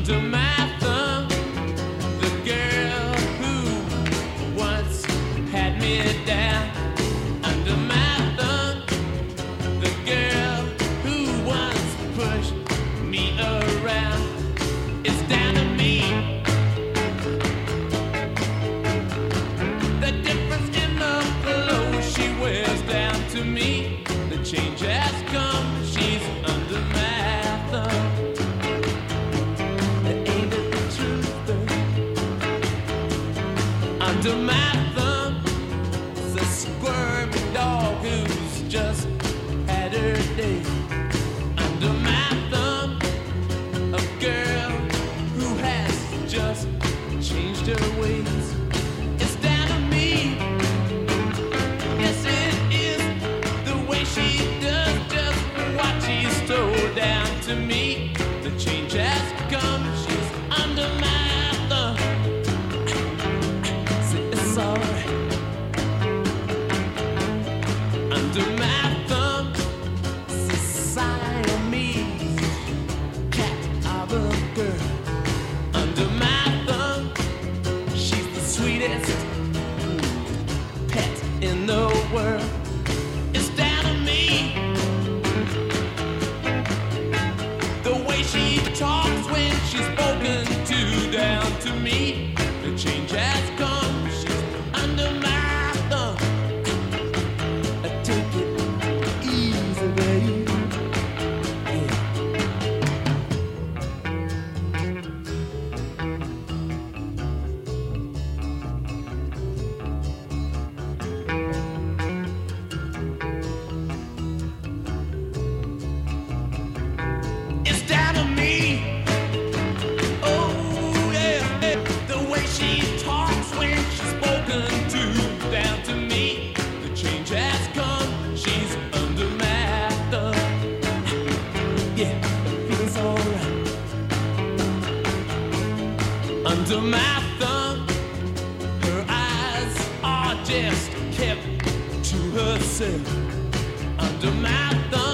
under my thumb. The girl who once had me down under my thumb. The girl who once pushed me around is down to me. The difference in the clothes she wears down to me. The change has come, she's under my thumb. Ain't it the truth though? Under my thumb is a squirmy dog who's just had her day. Under my thumb, a girl who has just changed her ways. It's down to me. Yes, it is the way she does just what she's told down to me. The change has come, she's under my thumb. See, it's alright. Under my thumb, it's a Siamese cat of a girl. Under my thumb, she's the sweetest pet in the world. It's down to me. The way she talks when she's spoken to down to me. The change has come, she's under my thumb. Take it easy, baby. Yeah. It's down to me. Oh yeah, the way she talks when she's spoken to down to me. The change has come, she's under my thumb. Yeah, it feels alright. Under my thumb, her eyes are just kept to herself. Under my thumb.